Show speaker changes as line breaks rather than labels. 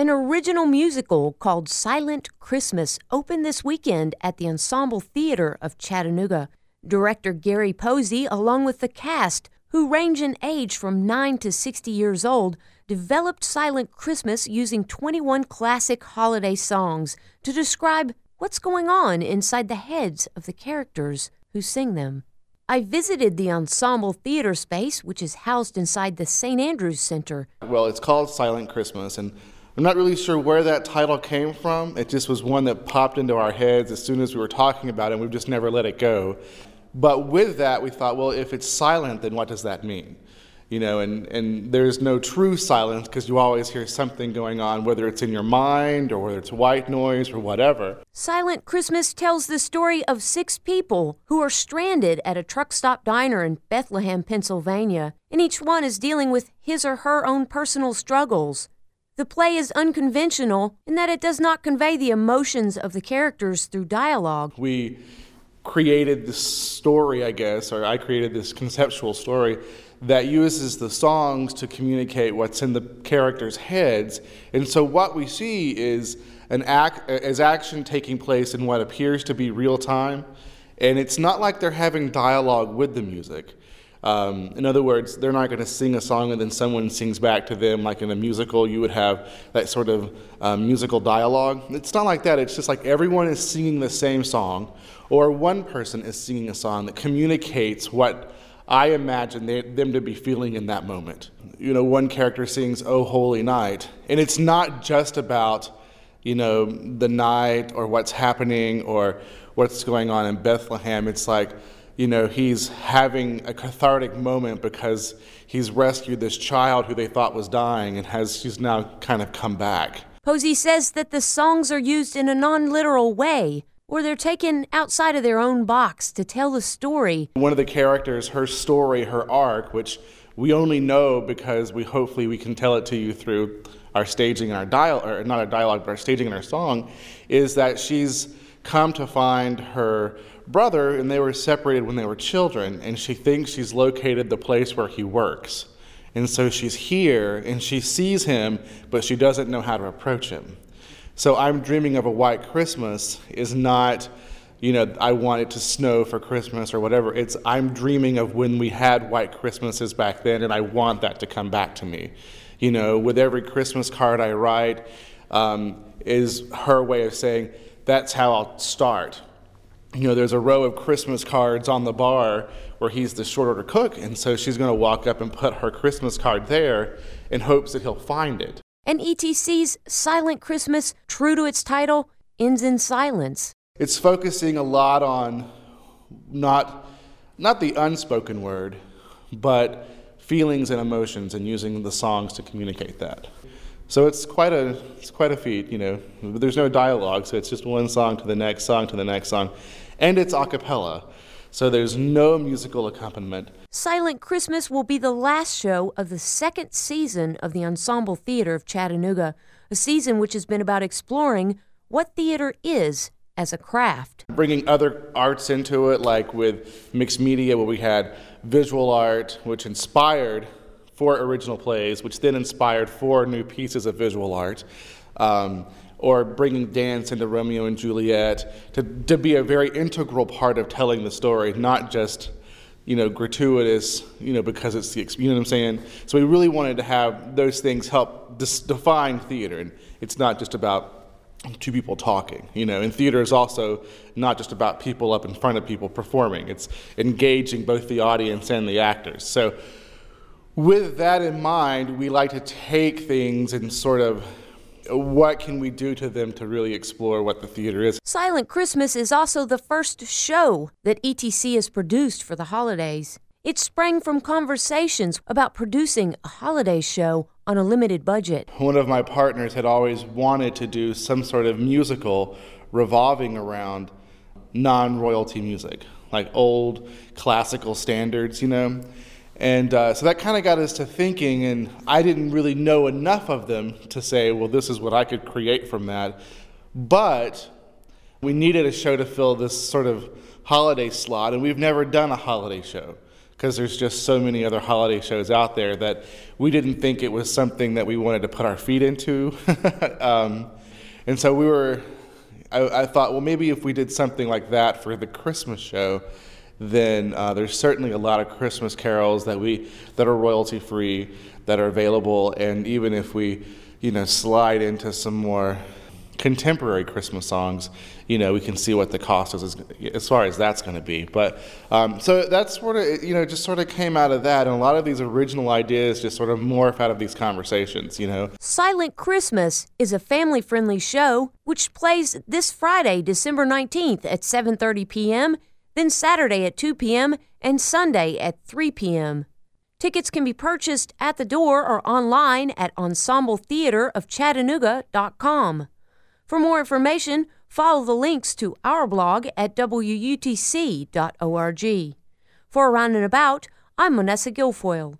An original musical called Silent Christmas opened this weekend at the Ensemble Theater of Chattanooga. Director Gary Posey, along with the cast, who range in age from 9 to 60 years old, developed Silent Christmas using 21 classic holiday songs to describe what's going on inside the heads of the characters who sing them. I visited the Ensemble Theater space, which is housed inside the St. Andrews Center.
Well, it's called Silent Christmas, and I'm not really sure where that title came from. It just was one that popped into our heads as soon as we were talking about it, and we've just never let it go. But with that, we thought, well, if it's silent, then what does that mean? And there's no true silence because you always hear something going on, whether it's in your mind or whether it's white noise or whatever.
Silent Christmas tells the story of 6 people who are stranded at a truck stop diner in Bethlehem, Pennsylvania, and each one is dealing with his or her own personal struggles. The play is unconventional in that it does not convey the emotions of the characters through dialogue.
We created this story, I guess, or I created this conceptual story that uses the songs to communicate what's in the characters' heads. And so what we see is action taking place in what appears to be real time. And it's not like they're having dialogue with the music. In other words, they're not going to sing a song and then someone sings back to them like in a musical. You would have that sort of musical dialogue. It's not like that. It's just like everyone is singing the same song, or one person is singing a song that communicates what I imagine them to be feeling in that moment. One character sings "Oh Holy Night," and it's not just about, the night or what's happening or what's going on in Bethlehem. It's like, he's having a cathartic moment because he's rescued this child who they thought was dying and he's now kind of come back.
Posey says that the songs are used in a non-literal way, or they're taken outside of their own box to tell the story.
One of the characters, her story, her arc, which we only know because hopefully we can tell it to you through our staging and our dialogue, or not our dialogue, but our staging and our song, is that she's come to find her brother, and they were separated when they were children, and she thinks she's located the place where he works. And so she's here, and she sees him, but she doesn't know how to approach him. So I'm Dreaming of a White Christmas is not, I want it to snow for Christmas or whatever. It's I'm dreaming of when we had white Christmases back then, and I want that to come back to me. With every Christmas card I write is her way of saying, that's how I'll start. There's a row of Christmas cards on the bar where he's the short order cook, and so she's going to walk up and put her Christmas card there in hopes that he'll find it.
And ETC's Silent Christmas, true to its title, ends in silence.
It's focusing a lot on not the unspoken word, but feelings and emotions, and using the songs to communicate that. So it's quite a feat, There's no dialogue, so it's just one song to the next song to the next song, and it's a cappella. So there's no musical accompaniment.
Silent Christmas will be the last show of the 2nd season of the Ensemble Theater of Chattanooga, a season which has been about exploring what theater is as a craft.
Bringing other arts into it, like with mixed media, where we had visual art, which inspired 4 original plays, which then inspired 4 new pieces of visual art. Or bringing dance into Romeo and Juliet to be a very integral part of telling the story, not just, gratuitous, because it's the, what I'm saying? So we really wanted to have those things help define theater, and it's not just about 2 people talking, and theater is also not just about people up in front of people performing. It's engaging both the audience and the actors. So with that in mind, we like to take things and sort of what can we do to them to really explore what the theater is.
Silent Christmas is also the first show that ETC has produced for the holidays. It sprang from conversations about producing a holiday show on a limited budget.
One of my partners had always wanted to do some sort of musical revolving around non-royalty music, like old classical standards, And so that kind of got us to thinking, and I didn't really know enough of them to say, well, this is what I could create from that. But we needed a show to fill this sort of holiday slot, and we've never done a holiday show. because there's just so many other holiday shows out there that we didn't think it was something that we wanted to put our feet into. And so I thought, well, maybe if we did something like that for the Christmas show, then there's certainly a lot of Christmas carols that are royalty free, that are available, and even if we, slide into some more contemporary Christmas songs, we can see what the cost is as far as that's going to be. But so that's sort of, just sort of came out of that, and a lot of these original ideas just sort of morph out of these conversations,
Silent Christmas is a family-friendly show which plays this Friday, December 19th at 7:30 p.m., then Saturday at 2 p.m., and Sunday at 3 p.m. Tickets can be purchased at the door or online at ensembletheaterofchattanooga.com. For more information, follow the links to our blog at wutc.org. For Around and About, I'm Vanessa Guilfoyle.